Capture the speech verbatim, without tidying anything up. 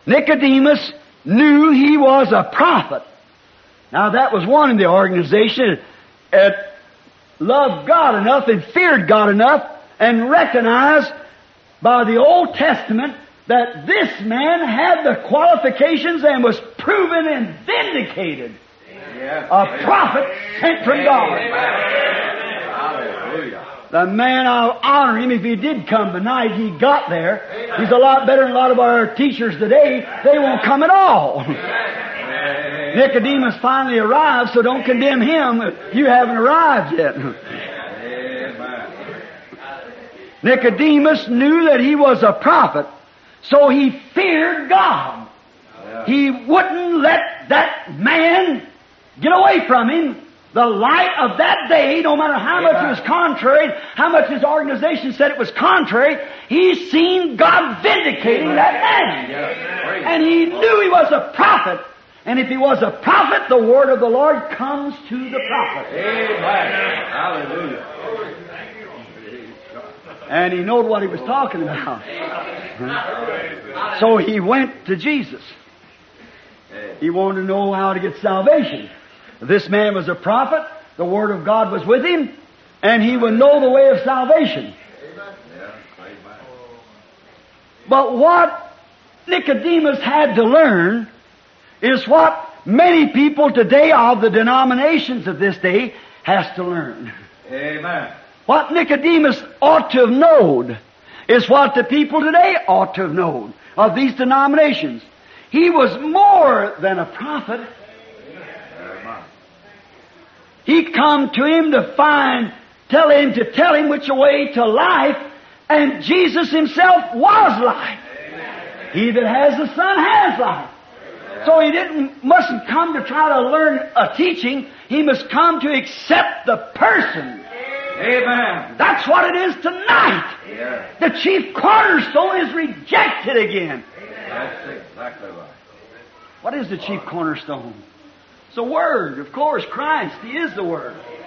Nicodemus knew he was a prophet. Now that was one in the organization that loved God enough and feared God enough and recognized by the Old Testament that this man had the qualifications and was proven and vindicated. A prophet sent from God. Hallelujah. The man, I'll honor him if he did come tonight. He got there. He's a lot better than a lot of our teachers today. They won't come at all. Nicodemus finally arrived, so don't condemn him. You haven't arrived yet. Nicodemus knew that he was a prophet, so he feared God. He wouldn't let that man get away from him. The light of that day, no matter how much it was contrary, how much his organization said it was contrary, he seen God vindicating that man. And he knew he was a prophet. And if he was a prophet, the word of the Lord comes to the prophet. Amen. Hallelujah. And he knowed what he was talking about. So he went to Jesus. He wanted to know how to get salvation. This man was a prophet, the Word of God was with him, and he would know the way of salvation. But what Nicodemus had to learn is what many people today of the denominations of this day has to learn. Amen. What Nicodemus ought to have known is what the people today ought to have known of these denominations. He was more than a prophet. He come to him to find, tell him to tell him which way to life, and Jesus himself was life. He that has the Son has life. So he didn't, mustn't come to try to learn a teaching. He must come to accept the person. Amen. That's what it is tonight. Yeah. The chief cornerstone is rejected again. That's exactly right. What is the chief cornerstone? It's the Word, of course, Christ. He is the Word.